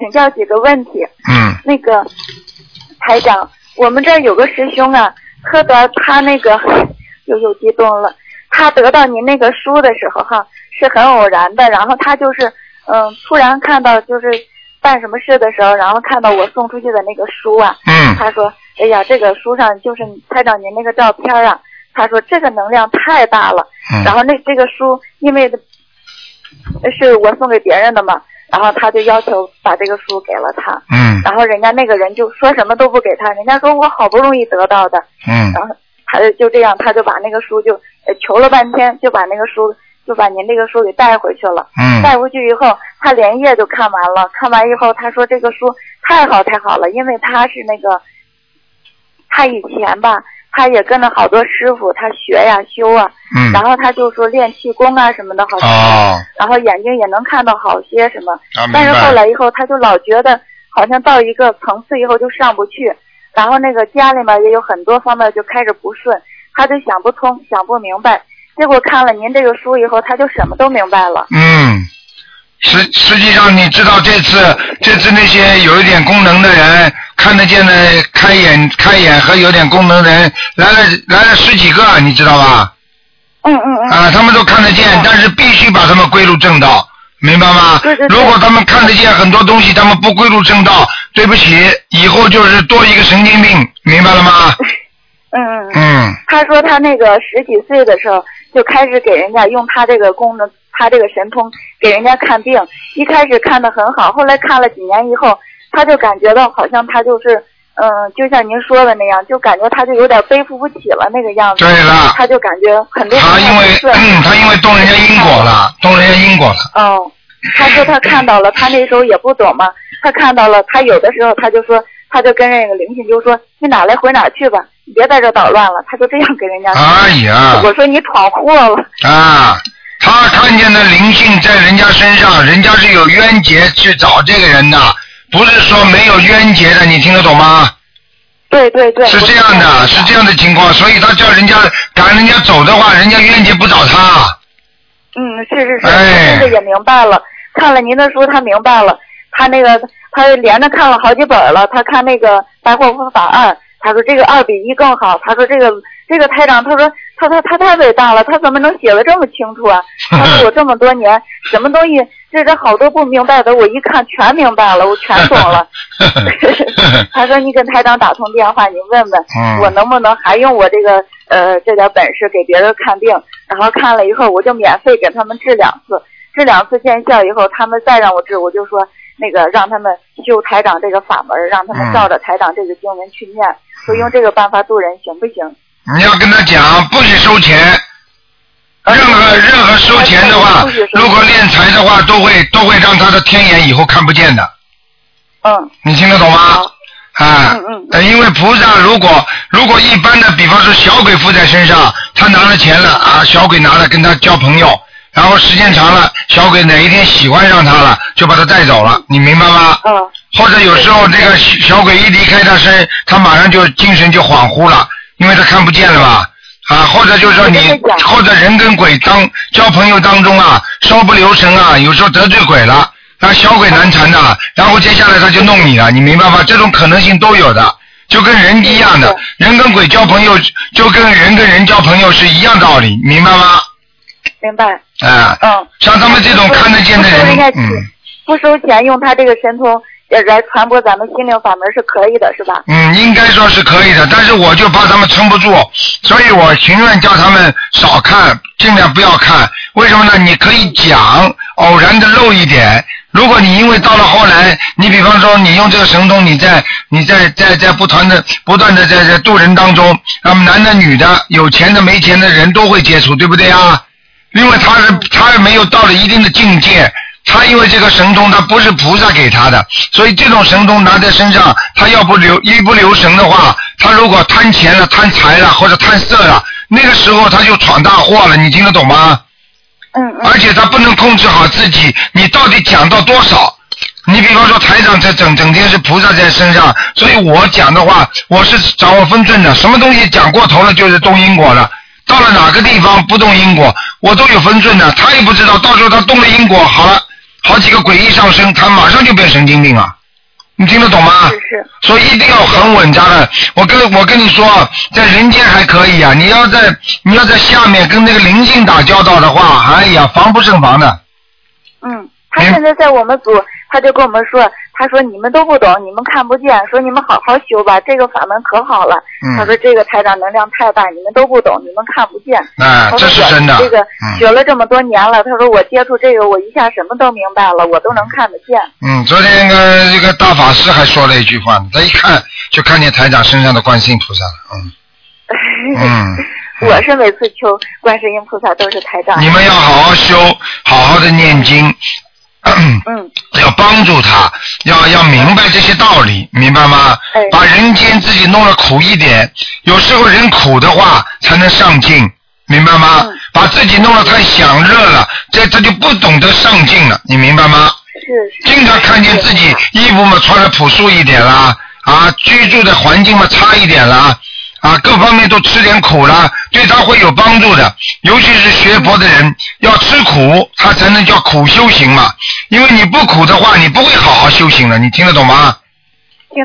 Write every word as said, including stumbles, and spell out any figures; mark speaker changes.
Speaker 1: 请教几个问题。
Speaker 2: 嗯。
Speaker 1: 那个台长，我们这儿有个师兄啊，特得他那个又又激动了，他得到您那个书的时候哈，是很偶然的，然后他就是嗯，突然看到就是办什么事的时候，然后看到我送出去的那个书啊，
Speaker 2: 嗯，
Speaker 1: 他说，哎呀，这个书上就是台长您那个照片啊，他说这个能量太大了，
Speaker 2: 嗯，
Speaker 1: 然后那这个书因为是我送给别人的嘛，然后他就要求把这个书给了他，
Speaker 2: 嗯，
Speaker 1: 然后人家那个人就说什么都不给他，人家说我好不容易得到的，
Speaker 2: 嗯，
Speaker 1: 然后他就这样，他就把那个书就呃求了半天，就把那个书就把您这个书给带回去了，
Speaker 2: 嗯，
Speaker 1: 带回去以后，他连夜就看完了，看完以后他说这个书太好太好了，因为他是那个他以前吧。他也跟着好多师傅，他学呀修啊，
Speaker 2: 嗯，
Speaker 1: 然后他就说练气功啊什么的，好像，
Speaker 2: 哦，
Speaker 1: 然后眼睛也能看到好些什么，
Speaker 2: 啊，
Speaker 1: 但是后来以后他就老觉得好像到一个层次以后就上不去，然后那个家里面也有很多方面就开始不顺，他就想不通想不明白，结果看了您这个书以后，他就什么都明白了。
Speaker 2: 嗯，实实际上你知道这次这次那些有一点功能的人看得见的开眼开眼和有点功能的人来了来了十几个，你知道吧？
Speaker 1: 嗯嗯嗯。
Speaker 2: 啊，他们都看得见，但是必须把他们归入正道，明白吗？
Speaker 1: 对对对。
Speaker 2: 如果他们看得见很多东西，他们不归入正道，对不起，以后就是多一个神经病，明白了吗？
Speaker 1: 嗯嗯
Speaker 2: 嗯。
Speaker 1: 他说他那个十几岁的时候就开始给人家用他这个功能，他这个神通给人家看病，一开始看得很好，后来看了几年以后，他就感觉到好像他就是嗯，就像您说的那样，就感觉他就有点背负不起了那个样子。
Speaker 2: 对了。
Speaker 1: 他就感觉很多。
Speaker 2: 他因为嗯，他因为动人家因果了，动人家因果了。
Speaker 1: 哦，他说他看到了，他那时候也不懂嘛，他看到了，他有的时候他就说，他就跟那个灵性就说，你哪来回哪去吧，你别在这捣乱了，他就这样给人家说。
Speaker 2: 哎呀。
Speaker 1: 我说你闯祸了。
Speaker 2: 啊。他看见的灵性在人家身上，人家是有冤结去找这个人的，不是说没有冤结的，你听得懂吗？
Speaker 1: 对对对。
Speaker 2: 是这样的，是这样的情况，所以他叫人家赶人家走的话，人家冤结不找他。
Speaker 1: 嗯，是是是，
Speaker 2: 哎、
Speaker 1: 现在也明白了，看了您的书，他明白了，他那个他连着看了好几本了，他看那个《白话佛法二》，他说这个二比一更好，他说这个这个台长，他说他他他太伟大了，他怎么能写得这么清楚啊？他说我这么多年什么东西，这这好多不明白的，我一看全明白了，我全懂了。他说你跟台长打通电话，你问问、嗯、我能不能还用我这个呃这点本事给别人看病，然后看了以后我就免费给他们治两次，治两次见效以后，他们再让我治，我就说那个让他们修台长这个法门，让他们照着台长这个经文去念，说、嗯、用这个办法度人行不行？
Speaker 2: 你要跟他讲，不许收钱。任何任何收钱的话，如果敛财的话，都会都会让他的天眼以后看不见的。
Speaker 1: 嗯。
Speaker 2: 你听得懂吗？啊。嗯嗯。因为菩萨如果如果一般的，比方说小鬼附在身上，他拿了钱了啊，小鬼拿了跟他交朋友，然后时间长了，小鬼哪一天喜欢上他了，就把他带走了，你明白吗？
Speaker 1: 嗯。
Speaker 2: 或者有时候这个小鬼一离开他身，他马上就精神就恍惚了，因为他看不见了嘛。啊，或者就是说你，或者人跟鬼当交朋友当中啊，稍不留神啊，有时候得罪鬼了，那小鬼难缠的，然后接下来他就弄你了，你明白吗？这种可能性都有的，就跟人一样的，人跟鬼交朋友，就跟人跟人交朋友是一样道理，明白吗？
Speaker 1: 明白。
Speaker 2: 啊，嗯，像他们这种看得见的人，嗯，
Speaker 1: 不收钱，用他这个神通来传播咱们心灵法门是可以的，是吧？
Speaker 2: 嗯，应该说是可以的，但是我就怕他们撑不住，所以我情愿叫他们少看，尽量不要看。为什么呢？你可以讲，偶然的漏一点。如果你因为到了后来，你比方说你用这个神通，你在你在在在不断的不断的在在渡人当中，那么男的女的，有钱的没钱的人都会接触，对不对啊？因为他是他是没有到了一定的境界。他因为这个神通他不是菩萨给他的，所以这种神通拿在身上，他要不留一不留神的话，他如果贪钱了贪财了或者贪色了，那个时候他就闯大祸了，你听得懂吗？
Speaker 1: 嗯嗯。
Speaker 2: 而且他不能控制好自己，你到底讲到多少？你比方说台长这整整天是菩萨在身上，所以我讲的话我是掌握分寸的，什么东西讲过头了就是动因果了，到了哪个地方不动因果我都有分寸的，他也不知道，到时候他动了因果好了好几个鬼医上身，他马上就变神经病啊！你听得懂吗？
Speaker 1: 是是。
Speaker 2: 所以一定要很稳扎的。我跟我跟你说，在人间还可以啊，你要在你要在下面跟那个灵性打交道的话，哎呀，防不胜防的。
Speaker 1: 嗯，他现在在我们组，他就跟我们说，他说你们都不懂，你们看不见，说你们好好修吧，这个法门可好了。嗯、他说这个台长能量太大，你们都不懂，你们看不见。
Speaker 2: 哎，这是真的。
Speaker 1: 这个学了这么多年了，他说我接触这个，我一下什么都明白了，我都能看得见。
Speaker 2: 嗯，昨天那个这个大法师还说了一句话，他一看就看见台长身上的观世音菩萨了。嗯。嗯。
Speaker 1: 我是每次求观世音菩萨都是台长。
Speaker 2: 你们要好好修，好好的念经，嗯，要帮助他，要要明白这些道理，明白吗？
Speaker 1: 哎、
Speaker 2: 把人间自己弄得苦一点，有时候人苦的话才能上进，明白吗？
Speaker 1: 嗯、
Speaker 2: 把自己弄得太享乐了，这这就不懂得上进了，你明白吗？
Speaker 1: 是
Speaker 2: 是。经常看见自己衣服嘛穿得朴素一点啦，啊，居住的环境嘛差一点啦。啊，各方面都吃点苦了，对他会有帮助的。尤其是学佛的人，要吃苦，他才能叫苦修行嘛。因为你不苦的话，你不会好好修行的。你听得懂吗？